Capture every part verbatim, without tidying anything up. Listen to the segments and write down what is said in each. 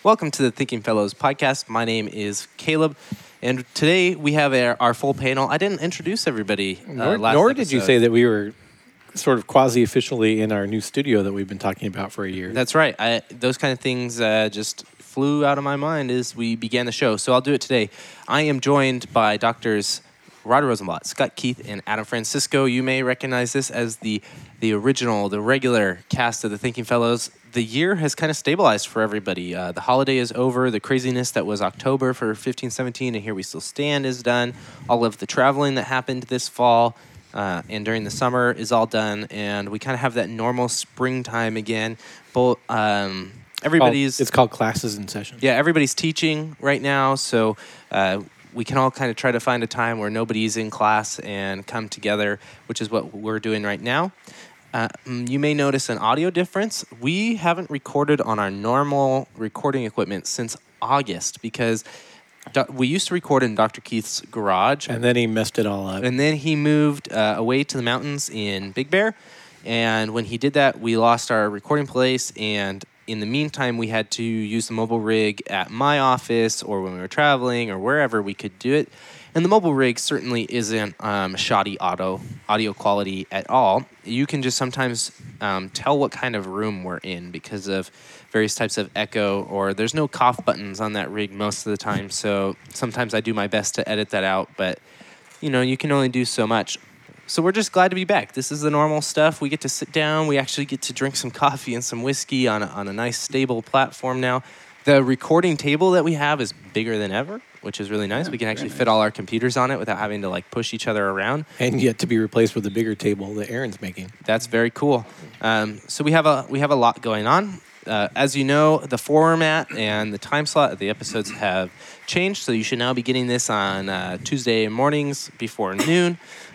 Welcome to the Thinking Fellows podcast. My name is Caleb, and today we have our, our full panel. I didn't introduce everybody uh, Nor, last nor episode. did you say that we were sort of quasi-officially in our new studio that we've been talking about for a year. That's right. I, those kind of things uh, just flew out of my mind as we began the show, so I'll do it today. I am joined by Doctors Rod Rosenblatt, Scott Keith, and Adam Francisco. You may recognize this as the the original, the regular cast of the Thinking Fellows. The year has kind of stabilized for everybody. Uh, the holiday is over. The craziness that was October for fifteen seventeen, and Here We Still Stand is done. All of the traveling that happened this fall uh, and during the summer is all done, and we kind of have that normal springtime again. Both um, everybody's It's called classes in session. yeah, everybody's teaching right now, so uh, we can all kind of try to find a time where nobody's in class and come together, which is what we're doing right now. Uh, you may notice an audio difference. We haven't recorded on our normal recording equipment since August because do- we used to record in Doctor Keith's garage. And then he messed it all up. And then he moved uh, away to the mountains in Big Bear. And when he did that, we lost our recording place. And in the meantime, we had to use the mobile rig at my office or when we were traveling or wherever we could do it. And the mobile rig certainly isn't um, shoddy audio, audio quality at all. You can just sometimes um, tell what kind of room we're in because of various types of echo, or there's no cough buttons on that rig most of the time. So sometimes I do my best to edit that out, but you know, you can only do so much. So we're just glad to be back. This is the normal stuff. We get to sit down. We actually get to drink some coffee and some whiskey on a, on a nice stable platform now. The recording table that we have is bigger than ever, which is really nice. We can actually fit all our computers on it without having to like push each other around. And yet to be replaced with a bigger table that Aaron's making. That's very cool. Um, so we have a we have a lot going on. Uh, as you know, the format and the time slot of the episodes have changed, so you should now be getting this on uh, Tuesday mornings before noon.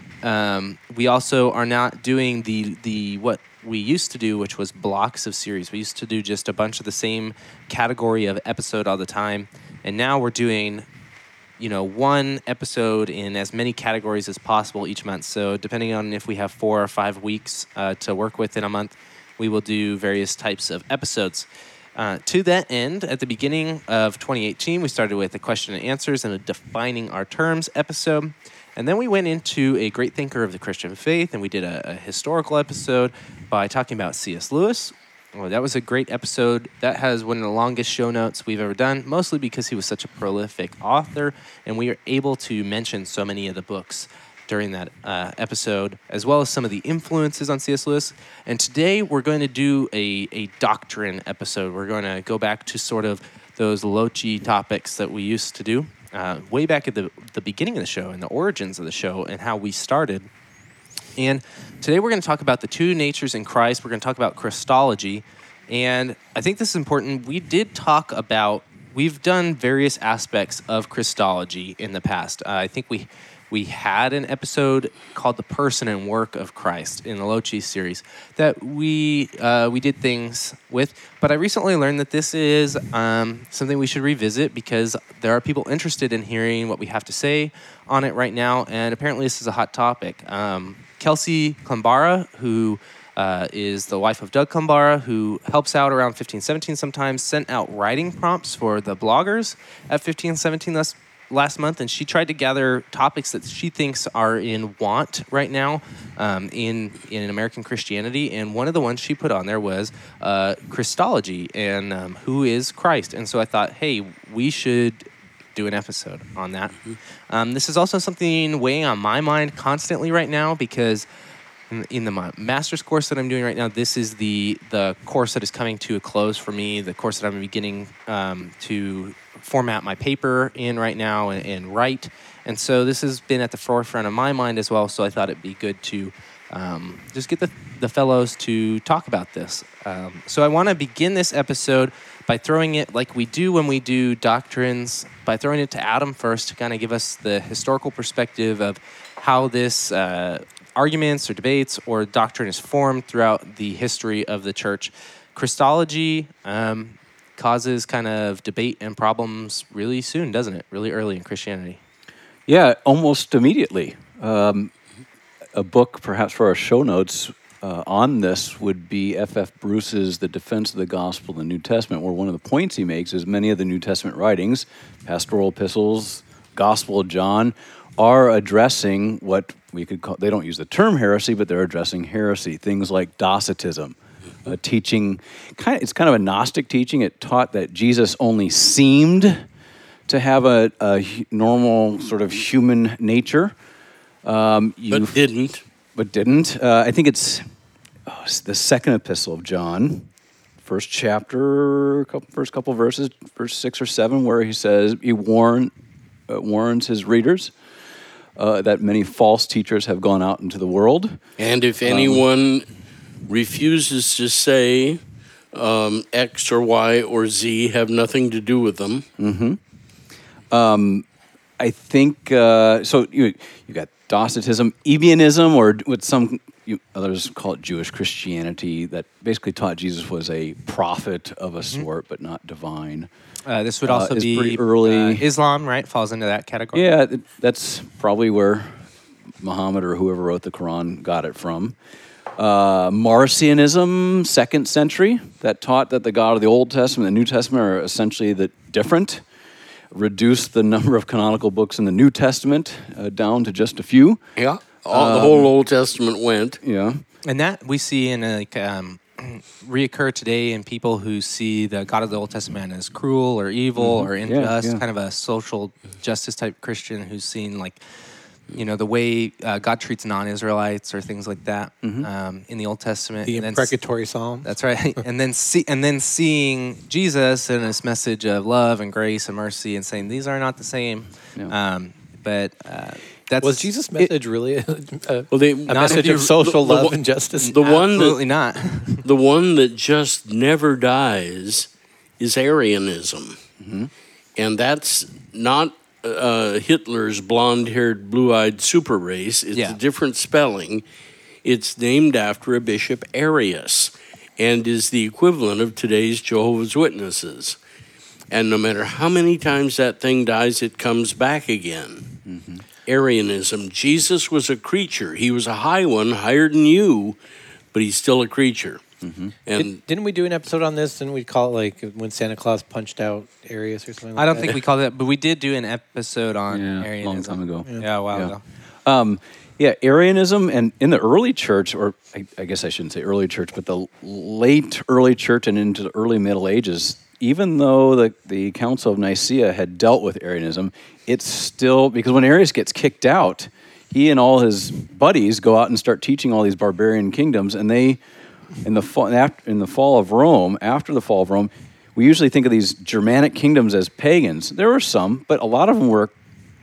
Um, we also are not doing the the what we used to do, which was blocks of series. We used to do just a bunch of the same category of episode all the time, and now we're doing, you know, one episode in as many categories as possible each month. So depending on if we have four or five weeks uh, to work with in a month, we will do various types of episodes. Uh, to that end, at the beginning of twenty eighteen, we started with a question and answers and a defining our terms episode. And then we went into a great thinker of the Christian faith, and we did a, a historical episode by talking about C S Lewis. Well, that was a great episode. That has one of the longest show notes we've ever done, mostly because he was such a prolific author, and we were able to mention so many of the books during that uh, episode, as well as some of the influences on C S Lewis. And today we're going to do a, a doctrine episode. We're going to go back to sort of those low-key topics that we used to do uh, way back at the, the beginning of the show and the origins of the show and how we started. And today we're going to talk about the two natures in Christ. We're going to talk about Christology. And I think this is important. We did talk about, we've done various aspects of Christology in the past. Uh, I think we we had an episode called The Person and Work of Christ in the Low Cheese series that we uh, we did things with. But I recently learned that this is um, something we should revisit because there are people interested in hearing what we have to say on it right now. And apparently this is a hot topic. Um, Kelsey Klambara, who uh, is the wife of Doug Klambara, who helps out around fifteen seventeen sometimes, sent out writing prompts for the bloggers at fifteen seventeen last, last month, and she tried to gather topics that she thinks are in want right now um, in, in American Christianity, and one of the ones she put on there was uh, Christology and um, who is Christ. And so I thought, hey, we should do an episode on that. Um, this is also something weighing on my mind constantly right now because in, in the master's course that I'm doing right now, this is the the course that is coming to a close for me, the course that I'm beginning um, to format my paper in right now and, and write. And so this has been at the forefront of my mind as well, so I thought it'd be good to um, just get the, the fellows to talk about this. Um, so I want to begin this episode by throwing it like we do when we do doctrines, by throwing it to Adam first to kind of give us the historical perspective of how this uh, arguments or debates or doctrine is formed throughout the history of the church. Christology um, causes kind of debate and problems really soon, doesn't it? Really early in Christianity. Yeah, almost immediately. Um, a book, perhaps for our show notes, uh, on this would be F F Bruce's The Defense of the Gospel in the New Testament, where one of the points he makes is many of the New Testament writings, pastoral epistles, Gospel of John, are addressing what we could call, they don't use the term heresy, but they're addressing heresy, things like Docetism, a teaching, kind of, it's kind of a Gnostic teaching. It taught that Jesus only seemed to have a, a hu- normal sort of human nature. Um, you, But didn't. But didn't. Uh, I think it's, oh, it's the second epistle of John, first chapter, couple, first couple verses, verse six or seven, where he says, he warn, uh, warns his readers uh, that many false teachers have gone out into the world. And if anyone refuses to say um, X or Y or Z have nothing to do with them. Mm-hmm. Um, I think, uh, so you you got Docetism, Ebionism, or what some you, others call it Jewish Christianity, that basically taught Jesus was a prophet of a Mm-hmm. sort, but not divine. Uh, this would Uh, also is be pretty early. uh, Islam, right? Falls into that category. Yeah, th- that's probably where Muhammad or whoever wrote the Quran got it from. Uh, Marcionism, second century, that taught that the God of the Old Testament and the New Testament are essentially the different. Reduced the number of canonical books in the New Testament uh, down to just a few. Yeah. All, the whole Old Testament went. Yeah. And that we see in uh, like um, reoccur today in people who see the God of the Old Testament as cruel or evil or unjust, yeah. kind of a social justice type Christian who's seen like, you know, the way uh, God treats non-Israelites or things like that um, in the Old Testament. The And then s- imprecatory psalm. That's right. and then see, and then seeing Jesus and his message of love and grace and mercy, and saying these are not the same. Yeah. Um, but uh, that's Was Jesus' message really a, a, Well, they, a message of the- social the- the love one- and justice? The one that absolutely not. the one that just never dies is Arianism, and that's not uh, Hitler's blonde-haired, blue-eyed super race. It's Yeah. a different spelling. It's named after a Bishop Arius, and is the equivalent of today's Jehovah's Witnesses. And no matter how many times that thing dies, it comes back again. Arianism. Jesus was a creature. He was a high one, higher than you, but he's still a creature. And Did, didn't we do an episode on this? Didn't we call it like when Santa Claus punched out Arius or something like I don't that? think we called it, but we did do an episode on Yeah, Arianism. long time ago. Yeah, a while Yeah. ago. Um, yeah, Arianism, and in the early church, or I, I guess I shouldn't say early church, but the late early church and into the early Middle Ages, even though the, the Council of Nicaea had dealt with Arianism, it's still, because when Arius gets kicked out, he and all his buddies go out and start teaching all these barbarian kingdoms, and they, in the fall, after, in the fall of Rome, after the fall of Rome, we usually think of these Germanic kingdoms as pagans. There were some, but a lot of them were,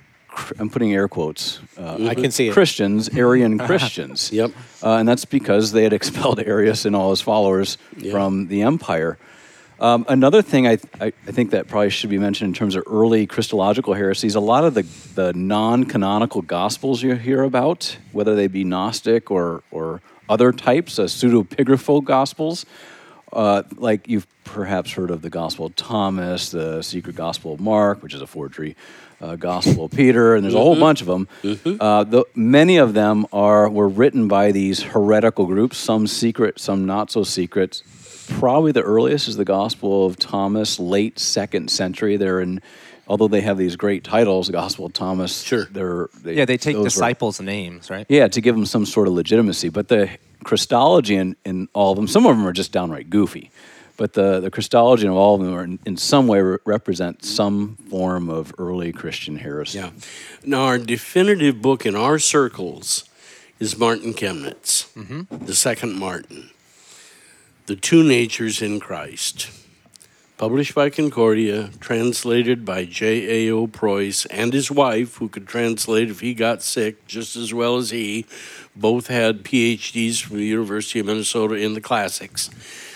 I'm putting air quotes, uh, I can see it. Christians, Arian Christians. Yep. Uh, and that's because they had expelled Arius and all his followers Yeah. from the empire. Um, another thing I, I, I think that probably should be mentioned in terms of early Christological heresies, a lot of the, the non-canonical gospels you hear about, whether they be Gnostic or, or other types, uh, pseudepigraphal gospels, uh, like you've perhaps heard of the Gospel of Thomas, the Secret Gospel of Mark, which is a forgery, uh, Gospel of Peter, and there's a whole bunch of them. Uh, the, many of them are were written by these heretical groups, some secret, some not so secret. Probably the earliest is the Gospel of Thomas, late second century. They're in, although they have these great titles, the Gospel of Thomas. Sure. They're, they, Yeah, they take those were- disciples' names, right? yeah, to give them some sort of legitimacy. But the Christology in, in all of them, some of them are just downright goofy. But the, the Christology in all of them are in, in some way re- represent some form of early Christian heresy. Yeah. Now, our definitive book in our circles is Martin Chemnitz, the second Martin, The Two Natures in Christ, published by Concordia, translated by J A O Preuss and his wife, who could translate if he got sick just as well as he. Both had P H Ds from the University of Minnesota in the classics.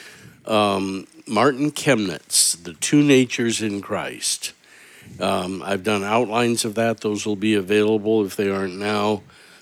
Um, Martin Chemnitz, The Two Natures in Christ. Um, I've done outlines of that. Those will be available if they aren't now.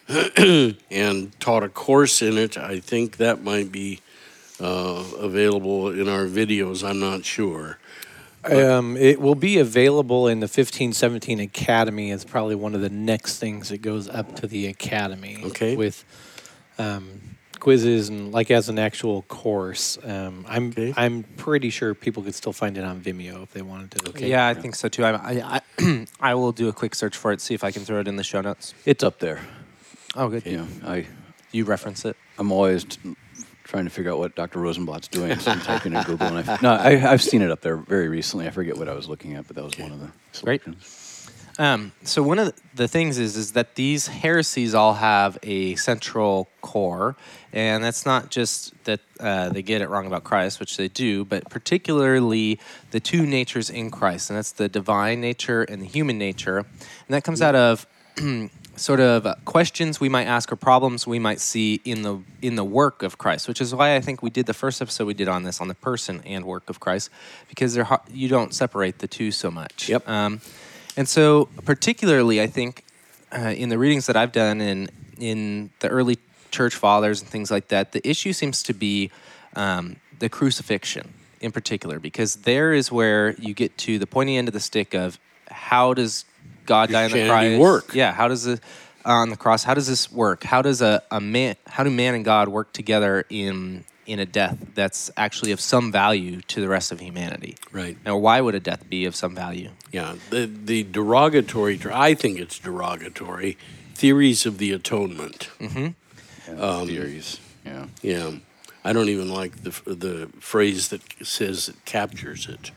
And taught a course in it. I think that might be uh, available in our videos. I'm not sure. Um, it will be available in the fifteen seventeen Academy. It's probably one of the next things that goes up to the Academy. Okay. With um, quizzes and like as an actual course. Um, I'm Okay. I'm pretty sure people could still find it on Vimeo if they wanted to. Okay. Yeah, I think so too. I, I, I, I will do a quick search for it, see if I can throw it in the show notes. It's up there. Oh, good. You know, I You reference it. I'm always t- trying to figure out what Doctor Rosenblatt's doing. So I'm typing in Google, and I, no, I, I've seen it up there very recently. I forget what I was looking at, but that was one of the Great. selections. Um, so one of the things is is that these heresies all have a central core, and that's not just that uh, they get it wrong about Christ, which they do, but particularly the two natures in Christ, and that's the divine nature and the human nature, and that comes out of sort of uh, questions we might ask or problems we might see in the in the work of Christ, which is why I think we did the first episode we did on this on the person and work of Christ, because they're har- you don't separate the two so much. Yep. Um, And so, particularly, I think uh, in the readings that I've done in in the early church fathers and things like that, the issue seems to be um, the crucifixion in particular, because there is where you get to the pointy end of the stick of how does God die on the Christianity cross? work. Yeah, how does it on the cross? How does this work? How does a, a man? How do man and God work together in in a death that's actually of some value to the rest of humanity? Right. Now, why would a death be of some value? Yeah, the the derogatory, I think it's derogatory, theories of the atonement. And Um, theories. Yeah. Yeah, I don't even like the the phrase that says it captures it.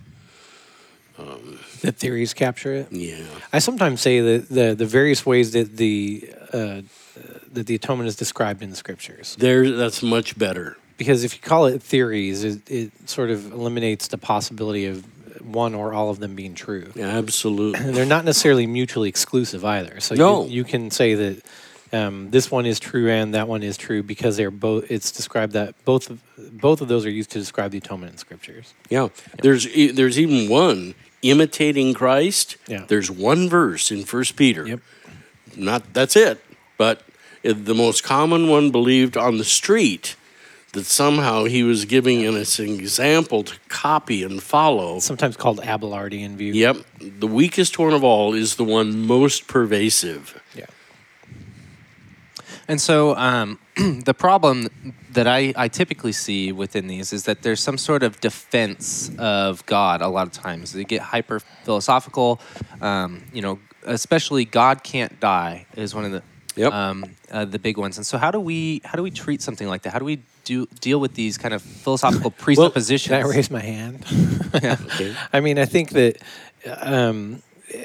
The theories capture it. Yeah, I sometimes say that the the various ways that the uh, that the atonement is described in the scriptures. there. That's much better. Because if you call it theories, it, it sort of eliminates the possibility of one or all of them being true. Yeah, absolutely. And they're not necessarily mutually exclusive either. So No. you, you can say that um, this one is true and that one is true because they're both. It's described that both of, both of those are used to describe the atonement in scriptures. Yeah, there's e- there's even one imitating Christ. Yeah. There's one verse in First Peter. Yep. Not that's it, but it, the most common one believed on the street that somehow he was giving us an example to copy and follow. Sometimes called Abelardian view. Yep, the weakest one of all is the one most pervasive. Yeah. And so um, the problem that I, I typically see within these is that there's some sort of defense of God a lot of times. They get hyper philosophical. Um, you know, especially God can't die is one of the Yep. um, uh, the big ones. And so how do we how do we treat something like that? How do we do deal with these kind of philosophical presuppositions? Can I raise my hand? Okay. I mean, I think that um,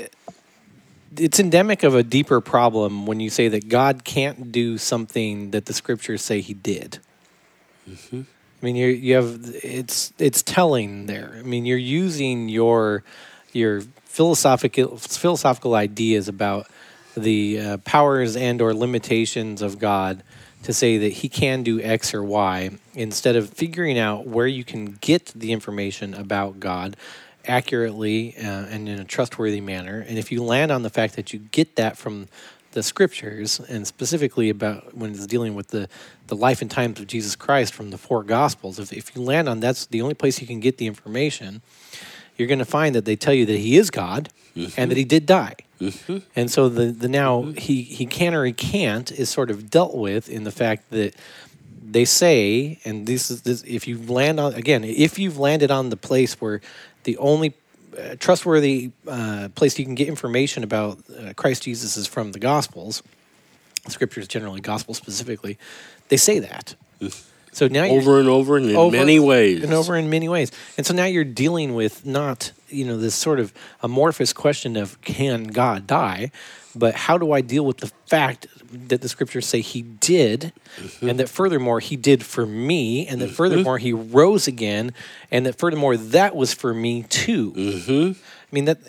it's endemic of a deeper problem when you say that God can't do something that the scriptures say he did. Mm-hmm. I mean, you you have it's it's telling there. I mean, you're using your your philosophical philosophical ideas about the uh, powers and or limitations of God to say that he can do X or Y instead of figuring out where you can get the information about God accurately uh, and in a trustworthy manner. And if you land on the fact that you get that from the scriptures, and specifically about when it's dealing with the, the life and times of Jesus Christ from the four gospels, if, if you land on that's the only place you can get the information, you're going to find that they tell you that he is God and that he did die. Mm-hmm. And so the, the now he, he can or he can't is sort of dealt with in the fact that they say, and this is this, if you land on, again, if you've landed on the place where the only uh, trustworthy uh, place you can get information about uh, Christ Jesus is from the Gospels, scriptures generally, Gospel specifically, they say that. So now you're, Over and over and in over many ways. and over in many ways. And so now you're dealing with not, you know, this sort of amorphous question of can God die, but how do I deal with the fact that the scriptures say he did, Mm-hmm. and that furthermore he did for me, and that furthermore he rose again, and that furthermore that was for me too. Mm-hmm. I mean that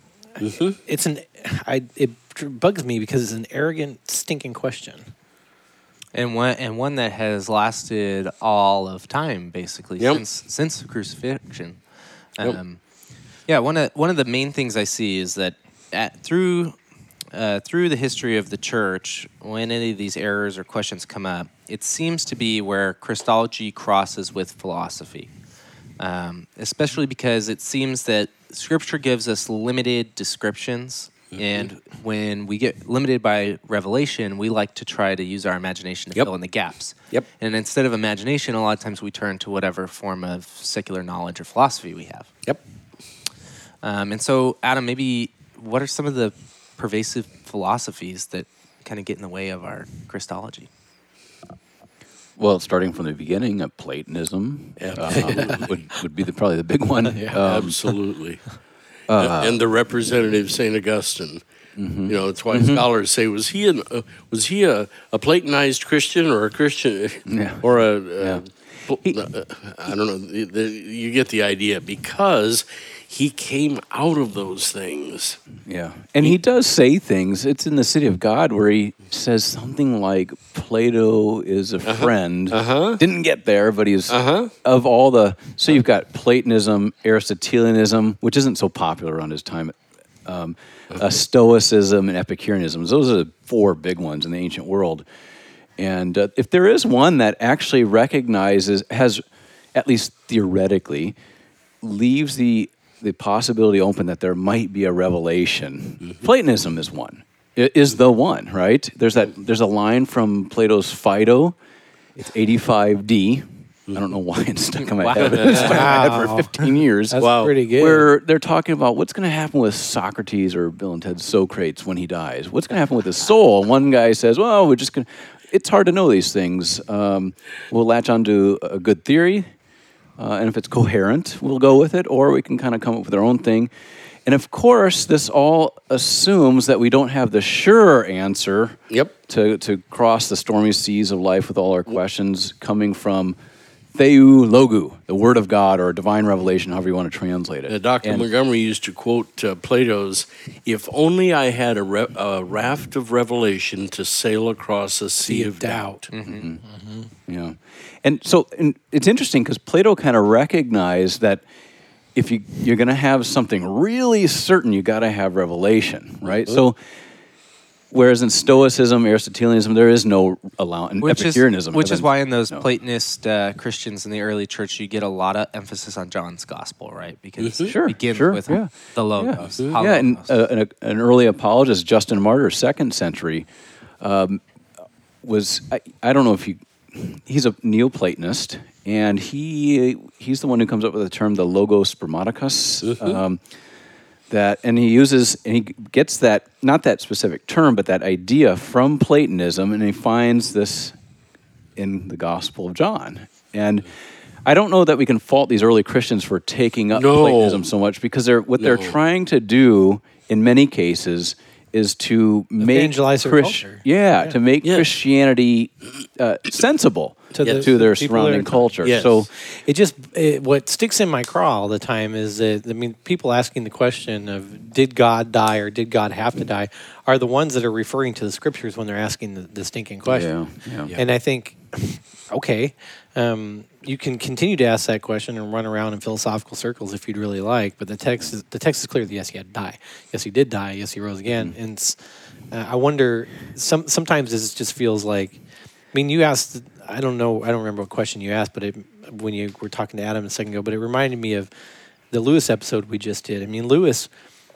it's an I it bugs me because it's an arrogant, stinking question. And one and one that has lasted all of time, basically, Yep. since since the crucifixion. Yep. Um, yeah, one of one of the main things I see is that at, through uh, through the history of the church, when any of these errors or questions come up, it seems to be where Christology crosses with philosophy, um, especially because it seems that Scripture gives us limited descriptions And when we get limited by revelation, we like to try to use our imagination to Yep. fill in the gaps. Yep. And instead of imagination, a lot of times we turn to whatever form of secular knowledge or philosophy we have. Yep. Um, and so, Adam, maybe what are some of the pervasive philosophies that kind of get in the way of our Christology? Well, starting from the beginning, uh, Platonism uh, would, would be the, probably the big one. Um, Absolutely. and, and the representative Saint Augustine. You know, it's why scholars say, was he an, uh, was he a, a Platonized Christian or a Christian Yeah. or a, uh, Yeah. pl- uh, I don't know. The, the, you get the idea, because he came out of those things. Yeah. And he does say things. It's in the City of God where he says something like Plato is a friend. Uh-huh. Didn't get there, but he's Uh-huh. of all the. So you've got Platonism, Aristotelianism, which isn't so popular around his time, um, uh, Stoicism, and Epicureanism. Those are the four big ones in the ancient world. And uh, if there is one that actually recognizes, has, at least theoretically, leaves the the possibility open that there might be a revelation. Mm-hmm. Platonism is one. It is the one, right? There's that. There's a line from Plato's Phaedo. It's eighty-five D. I don't know why it's stuck in my Wow. head. But it's stuck in my head for Wow. fifteen years. That's Wow. pretty good. Where they're talking about what's going to happen with Socrates or Bill and Ted Socrates when he dies. What's going to happen with his soul? And one guy says, well, we're just going to... It's hard to know these things. Um, we'll latch onto a good theory, uh, and if it's coherent, we'll go with it, or we can kind of come up with our own thing. And of course, this all assumes that we don't have the sure answer Yep. to, to cross the stormy seas of life with all our questions coming from Theou Logu, the Word of God, or divine revelation, however you want to translate it. Uh, Doctor And- Montgomery used to quote uh, Plato's, "If only I had a, re- a raft of revelation to sail across a sea, of doubt." Yeah, and so and it's interesting because Plato kind of recognized that if you you're going to have something really certain, you got to have revelation, right? So, whereas in Stoicism, Aristotelianism, there is no allow, and Which is, Epicureanism, which is then- why in those no. Platonist uh, Christians in the early church, you get a lot of emphasis on John's gospel, right? Because it Sure, begins sure, with yeah. the Logos. Yeah, ha yeah and logos. uh, an, an early apologist, Justin Martyr, second century, um, was I, I don't know if you. He's a Neoplatonist, and he he's the one who comes up with the term the Logos Spermaticus. Um, that and he uses and he gets that not that specific term, but that idea from Platonism, and he finds this in the Gospel of John. And I don't know that we can fault these early Christians for taking up No. Platonism so much, because they're what they're No. trying to do in many cases is to make Evangelize their Chris- culture. yeah, Yeah. to make Yes. Christianity uh, sensible To to, the- to their the people surrounding that are- culture. Yes. So It just it, what sticks in my craw all the time is that I mean people asking the question of did God die or did God have to die are the ones that are referring to the scriptures when they're asking the, the stinking question. Yeah, yeah. And I think okay, um, you can continue to ask that question and run around in philosophical circles if you'd really like, but the text is the text is clear that yes, he had to die. Yes, he did die. Yes, he rose again. Mm-hmm. And it's, uh, I wonder some sometimes this just feels like I mean, you asked. I don't know. I don't remember what question you asked, but it, when you were talking to Adam a second ago, but it reminded me of the Lewis episode we just did. I mean, Lewis,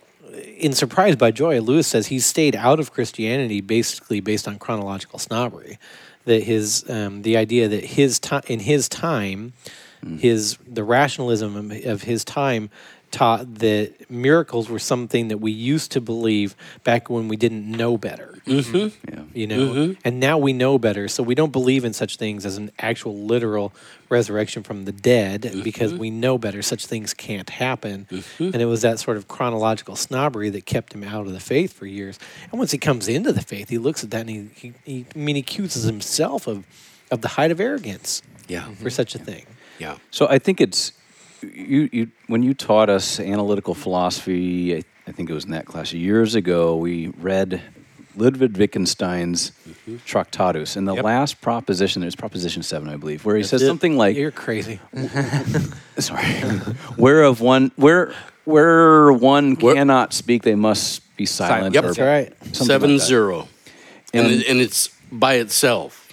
in Surprised by Joy, Lewis says he stayed out of Christianity basically based on chronological snobbery. That his um, the idea that his time in his time, his the rationalism of- of his time taught that miracles were something that we used to believe back when we didn't know better. yeah. You know, and now we know better, so we don't believe in such things as an actual literal resurrection from the dead because we know better. Such things can't happen, and it was that sort of chronological snobbery that kept him out of the faith for years. And once he comes into the faith, he looks at that and he, he, he I mean, he accuses himself of, of the height of arrogance Yeah. for such a thing. Yeah. So I think it's you. You when you taught us analytical philosophy, I, I think it was in that class years ago. We read Ludwig Wittgenstein's Tractatus, and the Yep. last proposition, there's proposition seven, I believe, where he says it. something like, You're crazy. "Sorry, whereof one where where one Where- cannot speak, they must be silent." Yep. or That's right. something Seven like that. zero, and And- it, and it's by itself.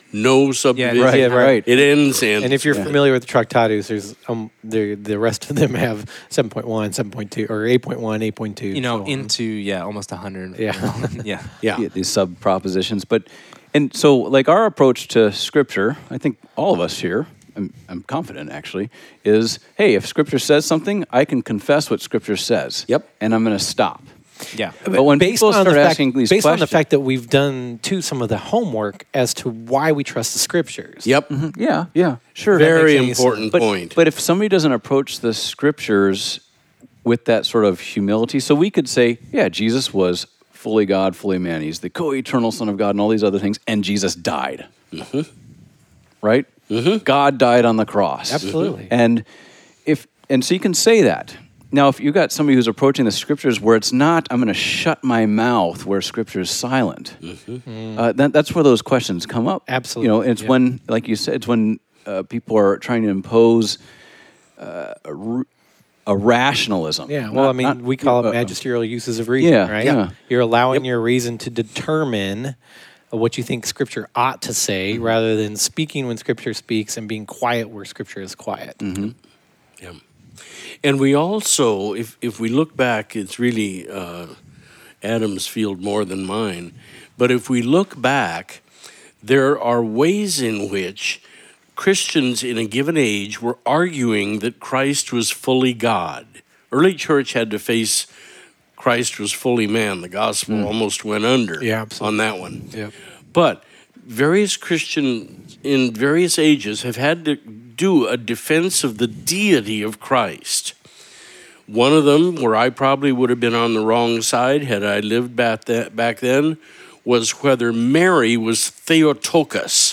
no subdivision. Right, Yeah, right. It ends in. And if you're familiar with the Tractatus, there's um the the rest of them have seven point one, seven point two, or eight point one, eight point two. You know, so on. into yeah, almost a hundred. Yeah. yeah. yeah. Yeah, these sub propositions. But and so like our approach to Scripture, I think all of us here, I'm, I'm confident actually, is hey, if Scripture says something, I can confess what Scripture says. Yep. And I'm going to stop. Yeah. But when based people on start the fact, asking these based on the questions, fact that we've done too some of the homework as to why we trust the Scriptures. Yep. yeah, yeah, sure. Very makes any important but, point. But if somebody doesn't approach the Scriptures with that sort of humility, so we could say, yeah, Jesus was fully God, fully man. He's the co-eternal Son of God and all these other things, and Jesus died. Mm-hmm. Right? Mm-hmm. God died on the cross. Absolutely. And if and so you can say that. Now, if you got somebody who's approaching the Scriptures where it's not, I'm going to shut my mouth where Scripture is silent, Mm-hmm. uh, that, that's where those questions come up. Absolutely, You know, it's yeah. when, like you said, it's when uh, people are trying to impose uh, a, r- a rationalism. Yeah, well, Not- I mean, not- we call uh, it magisterial uses of reason, yeah, right? yeah. You're allowing Yep. your reason to determine what you think Scripture ought to say rather than speaking when Scripture speaks and being quiet where Scripture is quiet. Mm-hmm. Yeah. And we also, if, if we look back, it's really uh, Adam's field more than mine. But if we look back, there are ways in which Christians in a given age were arguing that Christ was fully God. Early church had to face Christ was fully man. The gospel almost went under Yeah, absolutely. on that one. Yep. But various Christians in various ages have had to do a defense of the deity of Christ. One of them, where I probably would have been on the wrong side had I lived back, that, back then, was whether Mary was Theotokos,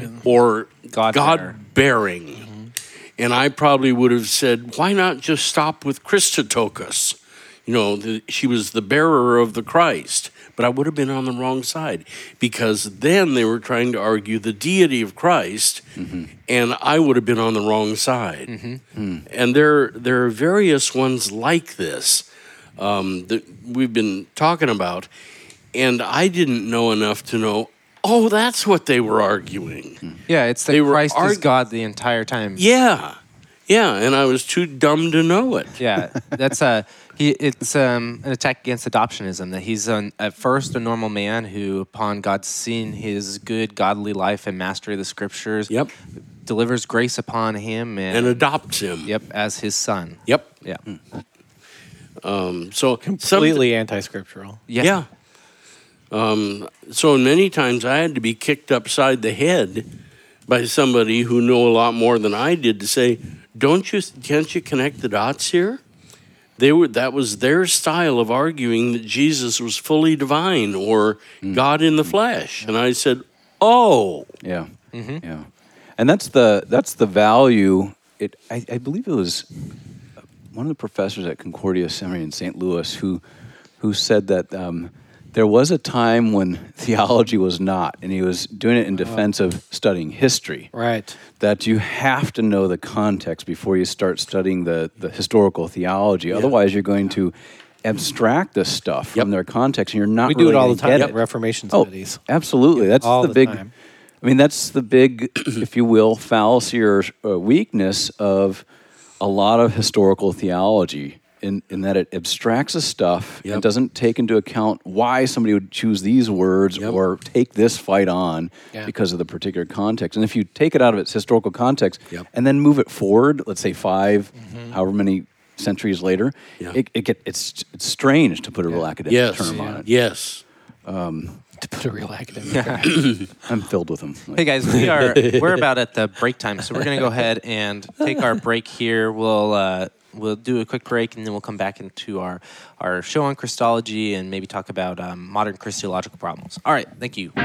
or God-bearer. God-bearing. And I probably would have said, why not just stop with Christotokos? You know, the, she was the bearer of the Christ. But I would have been on the wrong side, because then they were trying to argue the deity of Christ, and I would have been on the wrong side. And there, there are various ones like this um, that we've been talking about, and I didn't know enough to know, oh, that's what they were arguing. Yeah, it's that They were Christ is argu- God the entire time. Yeah, yeah, and I was too dumb to know it. Yeah, that's a he. It's um, an attack against adoptionism. That he's an, at first a normal man who, upon God seeing his good godly life and mastery of the Scriptures, Yep, delivers grace upon him and, and adopts him. yep, as his son. Yep. Yeah, Um, so Completely anti-scriptural. yeah, Yeah. Um, so many times I had to be kicked upside the head by somebody who knew a lot more than I did to say, "Don't you? Can't you connect the dots here?" They were. That was their style of arguing that Jesus was fully divine or God in the flesh, and I said, "Oh, Yeah, yeah, and that's the that's the value. It I, I believe it was one of the professors at Concordia Seminary in Saint Louis who who said that um, there was a time when theology was not, and he was doing it in defense of studying history. Right. That you have to know the context before you start studying the the historical theology. Otherwise, you're going to abstract this stuff from Yep. their context, and you're not. We do really it all gonna the time get in it. Reformation Oh, studies. absolutely. That's all the, the big. time. I mean, that's the big, if you will, fallacy or uh, weakness of a lot of historical theology, in, in that it abstracts the stuff Yep. and doesn't take into account why somebody would choose these words Yep. or take this fight on Yeah. because of the particular context. And if you take it out of its historical context Yep. and then move it forward, let's say 5 however many centuries later, Yeah. it, it get, it's it's strange to put a real academic yes, term on it. yes." To put a real academic. I'm filled with them. Hey guys, we are we're about at the break time, so we're gonna go ahead and take our break here. We'll uh, we'll do a quick break, and then we'll come back into our our show on Christology and maybe talk about um, modern Christological problems. All right, thank you.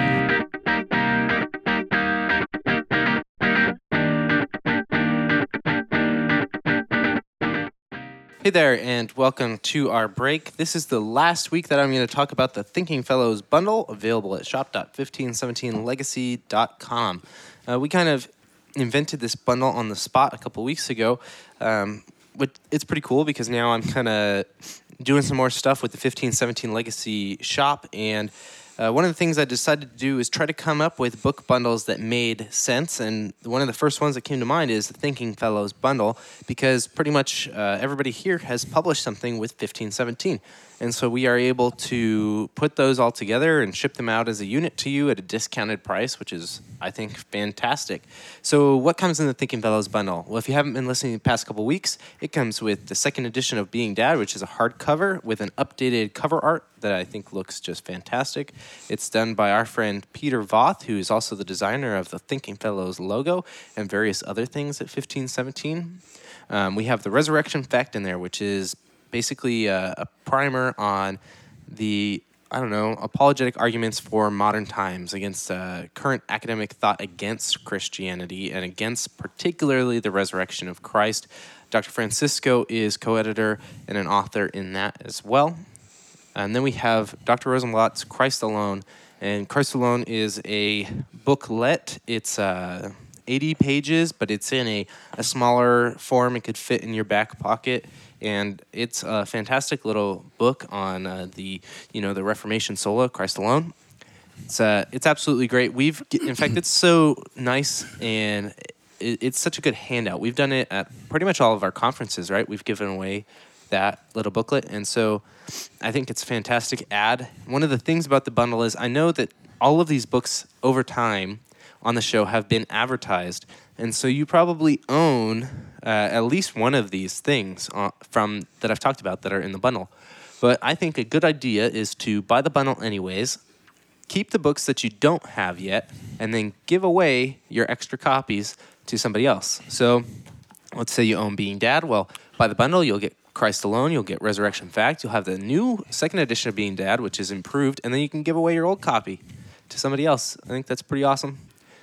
Hey there, and welcome to our break. This is the last week that I'm going to talk about the Thinking Fellows bundle, available at shop dot fifteen seventeen legacy dot com. Uh, we kind of invented this bundle on the spot a couple weeks ago. Um, but it's pretty cool because now I'm kind of doing some more stuff with the fifteen seventeen Legacy shop, and uh, one of the things I decided to do is try to come up with book bundles that made sense. And one of the first ones that came to mind is the Thinking Fellows bundle, because pretty much uh, everybody here has published something with fifteen seventeen. And so we are able to put those all together and ship them out as a unit to you at a discounted price, which is, I think, fantastic. So what comes in the Thinking Fellows bundle? Well, if you haven't been listening the past couple weeks, it comes with the second edition of Being Dad, which is a hardcover with an updated cover art that I think looks just fantastic. It's done by our friend Peter Voth, who is also the designer of the Thinking Fellows logo and various other things at fifteen seventeen. Um, we have the Resurrection Fact in there, which is basically a, a primer on the, I don't know, apologetic arguments for modern times against uh, current academic thought against Christianity and against particularly the resurrection of Christ. Doctor Francisco is co-editor and an author in that as well. And then we have Doctor Rosenblatt's Christ Alone. And Christ Alone is a booklet. It's uh, eighty pages, but it's in a, a smaller form. It could fit in your back pocket. And it's a fantastic little book on uh, the, you know, the Reformation sola, Christ Alone. It's uh, it's absolutely great. We've, in fact, it's so nice and it, it's such a good handout. We've done it at pretty much all of our conferences, right? We've given away that little booklet, and so I think it's a fantastic ad. One of the things about the bundle is I know that all of these books over time on the show have been advertised, and so you probably own uh, at least one of these things uh, from that I've talked about that are in the bundle. But I think a good idea is to buy the bundle anyways, keep the books that you don't have yet, and then give away your extra copies to somebody else. So let's say you own Being Dad. Well, buy the bundle, you'll get Christ Alone, you'll get Resurrection Fact, you'll have the new second edition of Being Dad, which is improved, and then you can give away your old copy to somebody else. I think that's pretty awesome.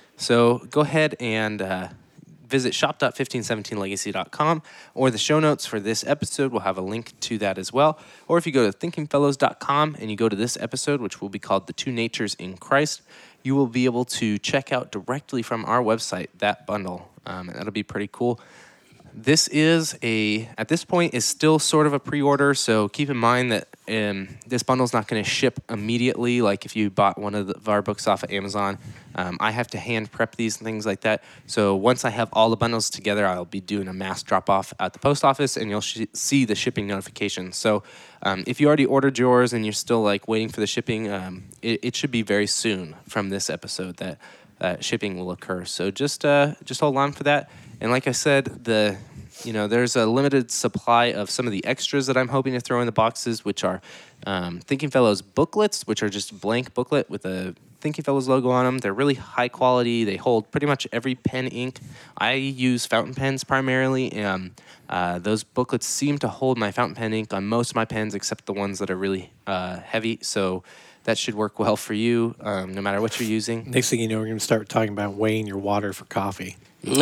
So go ahead and uh, visit shop dot fifteen seventeen legacy dot com, or the show notes for this episode will have a link to that as well. Or if you go to thinking fellows dot com and you go to this episode, which will be called The Two Natures in Christ, you will be able to check out directly from our website that bundle, um, and that'll be pretty cool. This is a, at this point, is still sort of a pre-order, so keep in mind that um, this bundle's not going to ship immediately, like if you bought one of, the, of our books off of Amazon. Um, I have to hand prep these and things like that, so once I have all the bundles together, I'll be doing a mass drop-off at the post office, and you'll sh- see the shipping notification. So um, if you already ordered yours and you're still like waiting for the shipping, um, it, it should be very soon from this episode that uh, shipping will occur. So just uh, just hold on for that. And like I said, the you know there's a limited supply of some of the extras that I'm hoping to throw in the boxes, which are um, Thinking Fellows booklets, which are just blank booklet with a Thinking Fellows logo on them. They're really high quality. They hold pretty much every pen ink. I use fountain pens primarily, and uh, those booklets seem to hold my fountain pen ink on most of my pens except the ones that are really uh, heavy. So that should work well for you, um, no matter what you're using. Next thing you know, we're going to start talking about weighing your water for coffee.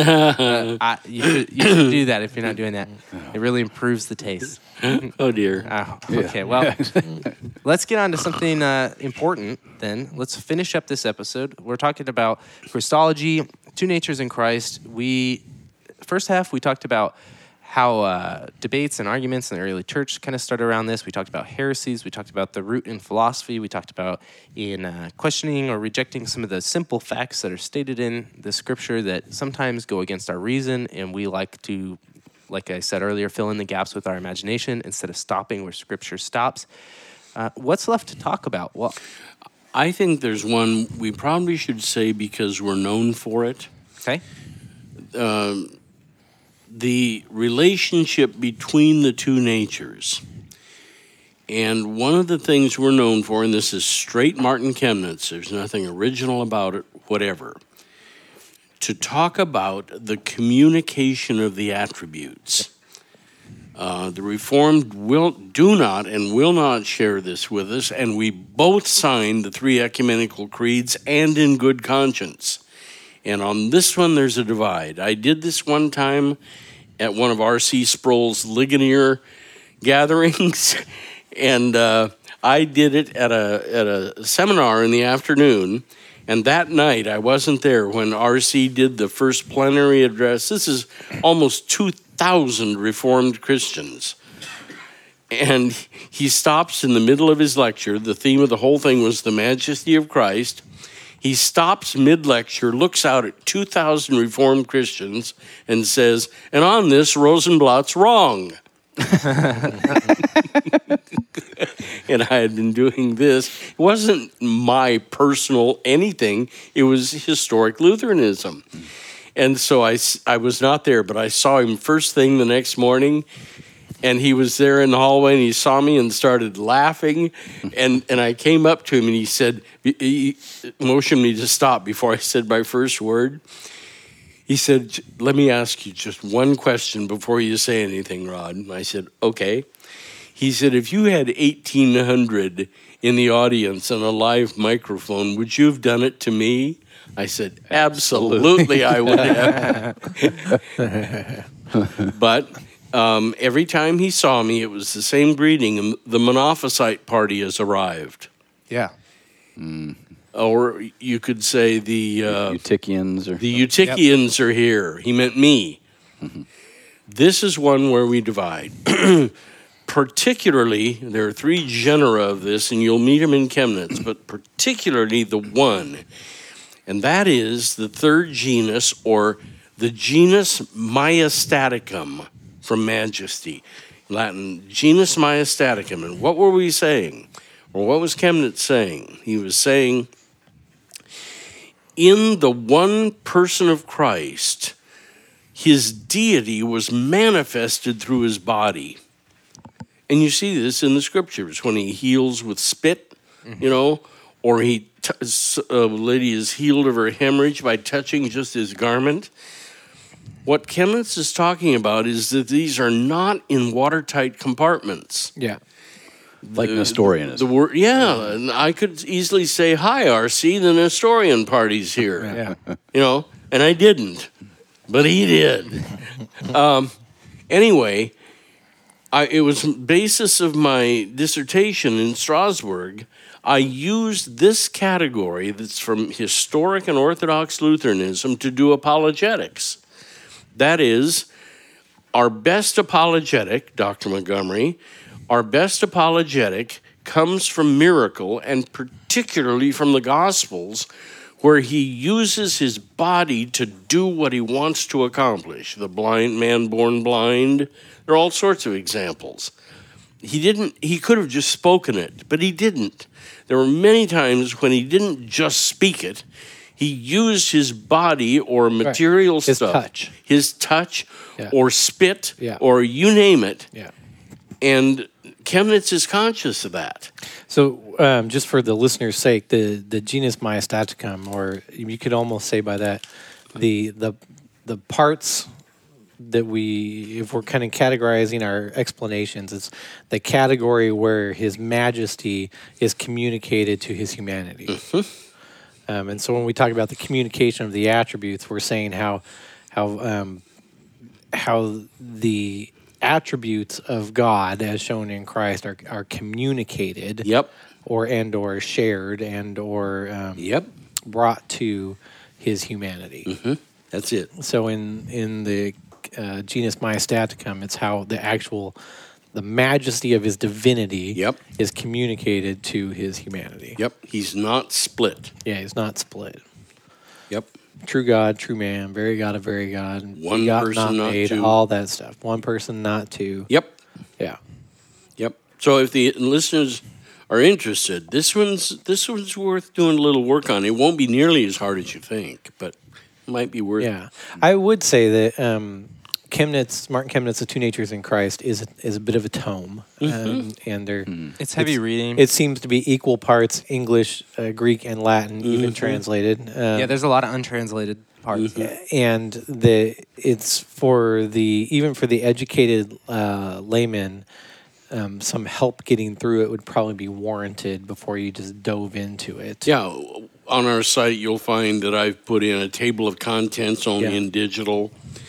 uh, I, you, should, you should do that if you're not doing that. It really improves the taste. Oh, dear. Oh, okay, well, let's get on to something uh, important then. Let's finish up this episode. We're talking about Christology, Two Natures in Christ. We, first half, we talked about how uh, debates and arguments in the early church kind of started around this. We talked about heresies. We talked about the root in philosophy. We talked about in uh, questioning or rejecting some of the simple facts that are stated in the scripture that sometimes go against our reason, and we like to, like I said earlier, fill in the gaps with our imagination instead of stopping where scripture stops. Uh, what's left to talk about? Well, I think there's one we probably should say because we're known for it. okay. Um, the relationship between the two natures. And one of the things we're known for, and this is straight Martin Chemnitz, there's nothing original about it, whatever, to talk about the communication of the attributes. Uh, the Reformed will do not and will not share this with us, and we both signed the three ecumenical creeds and in good conscience. And on this one, there's a divide. I did this one time at one of R C Sproul's Ligonier gatherings, and uh, I did it at a at a seminar in the afternoon. And that night, I wasn't there when R C did the first plenary address. This is almost two thousand Reformed Christians. And he stops in the middle of his lecture. The theme of the whole thing was the majesty of Christ. He stops mid-lecture, looks out at two thousand Reformed Christians, and says, and on this, Rosenblatt's wrong. And I had been doing this. It wasn't my personal anything. It was historic Lutheranism. And so I, I was not there, but I saw him first thing the next morning. And he was there in the hallway, and he saw me and started laughing. And, and I came up to him, and he said, he motioned me to stop before I said my first word. He said, let me ask you just one question before you say anything, Rod. And I said, okay. He said, if you had eighteen hundred in the audience on a live microphone, would you have done it to me? I said, absolutely, I would have. But um, every time he saw me, it was the same greeting. And the Monophysite party has arrived. Yeah. Mm. Or you could say the uh, Eutychians. Or the Eutychians are here. He meant me. Mm-hmm. This is one where we divide. Particularly, there are three genera of this, and you'll meet them in Chemnitz, but particularly the one, and that is the third genus, or the genus Majestaticum, from majesty. Latin, genus Majestaticum. And what were we saying? Or what was Chemnitz saying? He was saying, in the one person of Christ, his deity was manifested through his body. And you see this in the scriptures when he heals with spit, mm-hmm. you know, or he t- a lady is healed of her hemorrhage by touching just his garment. What Chemnitz is talking about is that these are not in watertight compartments. Yeah. Like Nestorianism. The word, yeah, and I could easily say, "Hi, R C, the Nestorian party's here." Yeah. You know, and I didn't, but he did. um, anyway. I, it was the basis of my dissertation in Strasbourg. I used this category that's from historic and Orthodox Lutheranism to do apologetics. That is, our best apologetic, Doctor Montgomery, our best apologetic comes from miracle, and particularly from the Gospels, where he uses his body to do what he wants to accomplish. The blind man born blind. There are all sorts of examples. He didn't. He could have just spoken it, but he didn't. There were many times when he didn't just speak it. He used his body or material right. his stuff. Touch. His touch. Yeah. Or spit. Yeah. Or you name it. Yeah. And Chemnitz is conscious of that. So, um, just for the listener's sake, the, the genus Majestaticum, or you could almost say by that, the the the parts that we, if we're kind of categorizing our explanations, it's the category where his majesty is communicated to his humanity. Mm-hmm. Um, and so when we talk about the communication of the attributes, we're saying how how um, how the attributes of God, as shown in Christ, are are communicated. Yep. Or and or shared and or um, yep. brought to his humanity. Mm-hmm. That's it. So in in the uh, genus Majestaticum, it's how the actual the majesty of his divinity yep. is communicated to his humanity. Yep. He's not split. Yeah, he's not split. Yep. True God, true man, very God of very God, one God, person, not, not made, two. all that stuff. One person, not two. Yep. Yeah. Yep. So if the listeners are interested, this one's this one's worth doing a little work on. It won't be nearly as hard as you think, but it might be worth. Yeah, I would say that um, Chemnitz, Martin Chemnitz, The Two Natures in Christ, is is a bit of a tome, mm-hmm. um, and they're mm. it's heavy it's, reading. It seems to be equal parts English, uh, Greek, and Latin, mm-hmm. even translated. Um, yeah, there's a lot of untranslated parts, mm-hmm. and the it's for the even for the educated uh, layman. Um, some help getting through it would probably be warranted before you just dove into it. Yeah, on our site you'll find that I've put in a table of contents only yeah. in digital,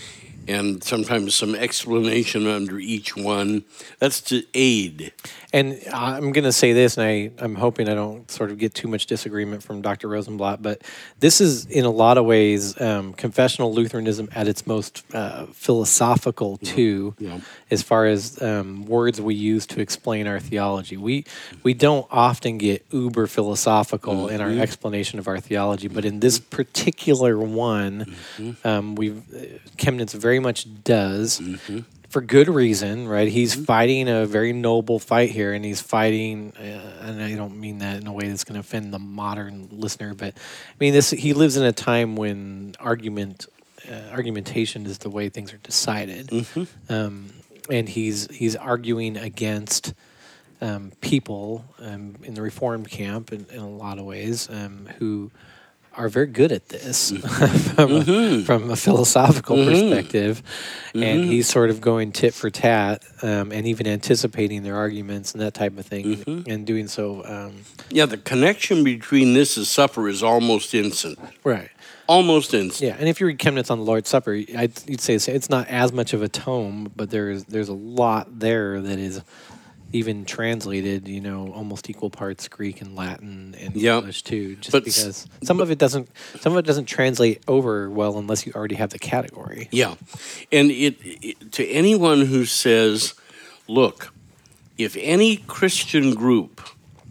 and sometimes some explanation under each one. That's to aid. And I'm going to say this, and I, I'm hoping I don't sort of get too much disagreement from Doctor Rosenblatt, but this is, in a lot of ways, um, confessional Lutheranism at its most uh, philosophical, too, Yeah. as far as um, words we use to explain our theology. We we don't often get uber philosophical Mm-hmm. in our explanation of our theology, but in this particular one, Mm-hmm. um, we've uh, Chemnitz very much does. Mm-hmm. For good reason, right? He's fighting a very noble fight here, and he's fighting, uh, and I don't mean that in a way that's going to offend the modern listener, but I mean this. He lives in a time when argument, uh, argumentation is the way things are decided, um, and he's he's arguing against um, people um, in the Reformed camp in, in a lot of ways um, who are very good at this from, a, from a philosophical perspective, and he's sort of going tit for tat um, and even anticipating their arguments and that type of thing, and doing so. Um, Yeah, the connection between this and supper is almost instant. right. Almost instant. Yeah, and if you read Chemnitz on the Lord's Supper, I'd, you'd say it's- it's not as much of a tome, but there's there's a lot there that is even translated, you know, almost equal parts Greek and Latin and Yep. English too, just But s- because some of it doesn't some of it doesn't translate over well unless you already have the category. Yeah. And it, it to anyone who says, look, if any Christian group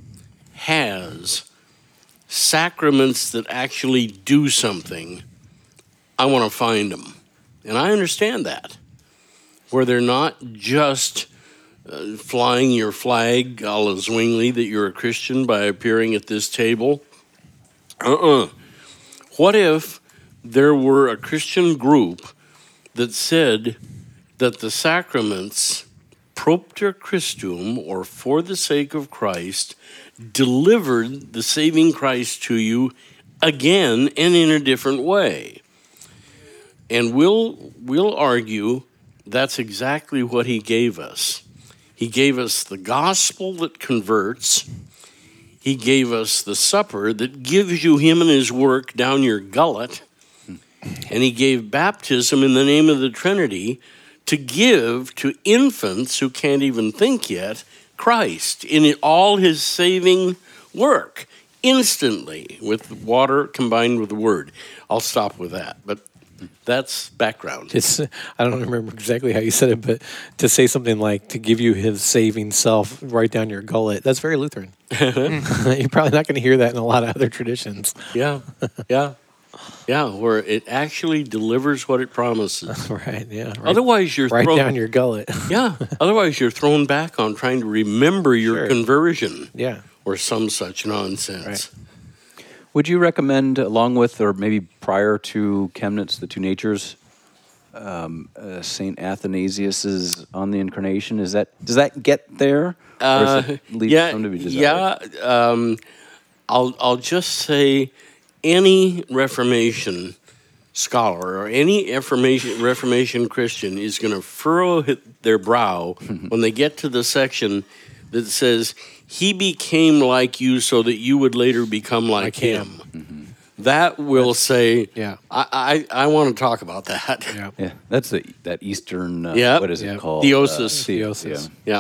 has sacraments that actually do something, I want to find them. And I understand that. Where they're not just uh, flying your flag a la Zwingli that you're a Christian by appearing at this table. Uh-uh. What if there were a Christian group that said that the sacraments, propter Christum, or for the sake of Christ, delivered the saving Christ to you again and in a different way? And we'll, we'll argue that's exactly what he gave us. He gave us the gospel that converts. He gave us the supper that gives you him and his work down your gullet. And he gave baptism in the name of the Trinity to give to infants who can't even think yet Christ in it, all his saving work instantly with water combined with the word. I'll stop with that. But that's background. It's I don't remember exactly how you said it, but to say something like to give you his saving self right down your gullet, that's very Lutheran. You're probably not going to hear that in a lot of other traditions. Yeah, yeah, yeah, where it actually delivers what it promises. Right, yeah. Right, Otherwise, you're right thrown, down your gullet. yeah. Otherwise, you're thrown back on trying to remember your Sure. conversion Yeah. or some such nonsense. Right. Would you recommend, along with or maybe prior to Chemnitz, the Two Natures, um, uh, Saint Athanasius's On the Incarnation? Is that does that get there? Or Uh, does it leave yeah, some to be desired? yeah. Um, I'll I'll just say any Reformation scholar or any Reformation Reformation Christian is going to furrow hit their brow when they get to the section that says he became like you so that you would later become like, Like him. him. Mm-hmm. That will say, Yeah. I, I, I want to talk about that. Yeah. Yeah, that's the that Eastern. Uh, Yep. What is Yep. it called? Theosis. the- Theosis. yeah.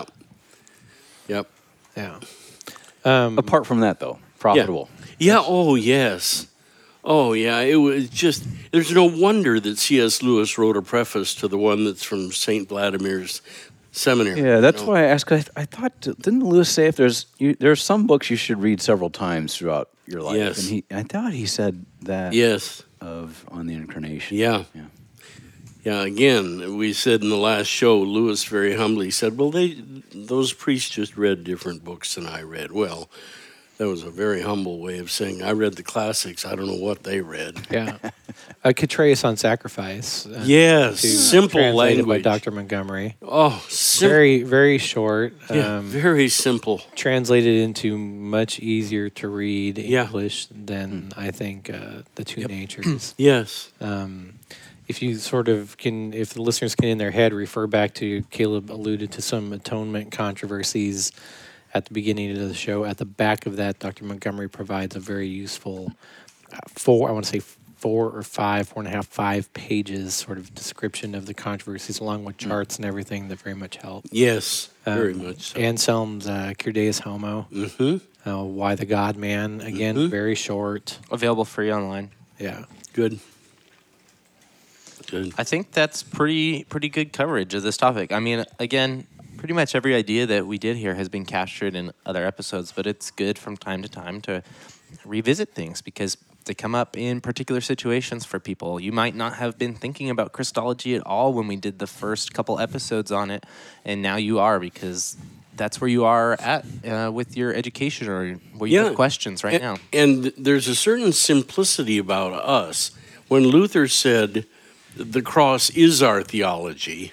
Yeah. Yep. Yeah. Um, Apart from that, though, profitable. Yeah. Oh, yes. Oh, yeah. It was just, there's no wonder that C S. Lewis wrote a preface to the one that's from Saint Vladimir's seminary. Yeah, that's you know? why I asked. I, I thought, didn't Lewis say if there's you, there's some books you should read several times throughout your life? Yes. And he, I thought he said that. Yes. Of On the Incarnation. Yeah. Yeah. Yeah, again, we said in the last show, Lewis very humbly said, well, they those priests just read different books than I read. Well, that was a very humble way of saying, I read the classics. I don't know what they read. yeah. A Catreus on Sacrifice. Uh, Yes, to- simple translated language. by Doctor Montgomery. Oh, simple. Very, very short. Yeah, Um, very simple. translated into much easier to read Yeah. English than I think uh, the Two Natures. Yes. Um, if you sort of can, if the listeners can in their head refer back to, Caleb alluded to some atonement controversies at the beginning of the show. At the back of that, Doctor Montgomery provides a very useful uh, four, I want to say four or five, four and a half, five pages sort of description of the controversies, along with charts and everything that very much help. Yes, very Um, much so. Anselm's uh, Cur Deus Homo, Mm-hmm. uh, Why the God Man, again, Mhm. very short. Available free online. Yeah. Good. Good. I think that's pretty pretty good coverage of this topic. I mean, again, pretty much every idea that we did here has been captured in other episodes, but it's good from time to time to revisit things because they come up in particular situations for people. You might not have been thinking about Christology at all when we did the first couple episodes on it, and now you are because that's where you are at uh, with your education or where you Yeah. have questions right and, now. And there's a certain simplicity about us. When Luther said, the cross is our theology,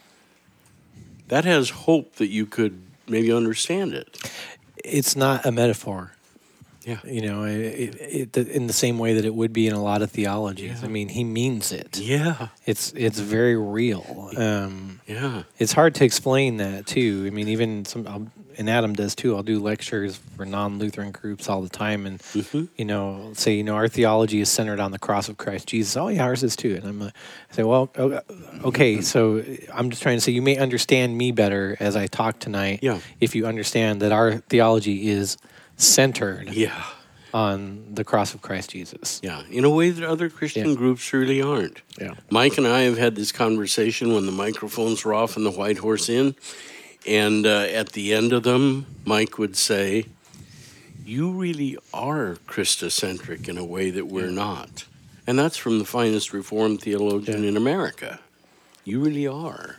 that has hope that you could maybe understand it. It's not a metaphor. Yeah. You know, it, it, it, in the same way that it would be in a lot of theologies. Yeah. I mean, he means it. Yeah. It's it's very real. Um, Yeah. it's hard to explain that too. I mean, even some, I'll, and Adam does too. I'll do lectures for non-Lutheran groups all the time, and Mhm. you know, say you know our theology is centered on the cross of Christ Jesus. Oh yeah, ours is too. And I'm, uh, I say, well, o- okay. So I'm just trying to say you may understand me better as I talk tonight. Yeah. If you understand that our theology is centered Yeah. on the cross of Christ Jesus. Yeah. In a way that other Christian Yeah. groups really aren't. Yeah. Mike and I have had this conversation when the microphones were off in the White Horse Inn. And uh, at the end of them, Mike would say, you really are Christocentric in a way that we're not. And that's from the finest Reformed theologian Yeah. in America. You really are.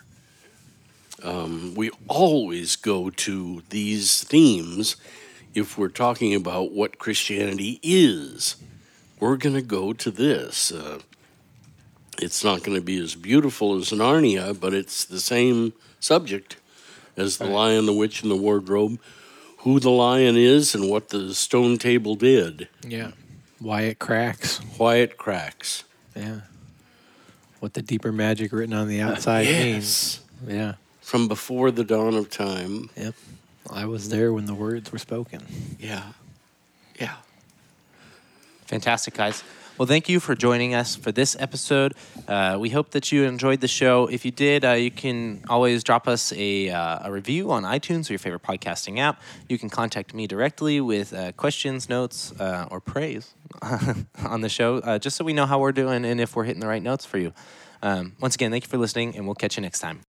Um, we always go to these themes if we're talking about what Christianity is. We're going to go to this. Uh, it's not going to be as beautiful as Narnia, but it's the same subject as The Lion, the Witch, and the Wardrobe, who the lion is and what the stone table did, Yeah. Why it cracks. why it cracks. Yeah. What the deeper magic written on the outside means. Yeah. From before the dawn of time. Yep. I was there when the words were spoken. Yeah. Yeah. Fantastic, guys. Well, thank you for joining us for this episode. Uh, we hope that you enjoyed the show. If you did, uh, you can always drop us a, uh, a review on iTunes or your favorite podcasting app. You can contact me directly with uh, questions, notes, uh, or praise on the show, uh, just so we know how we're doing and if we're hitting the right notes for you. Um, once again, thank you for listening, and we'll catch you next time.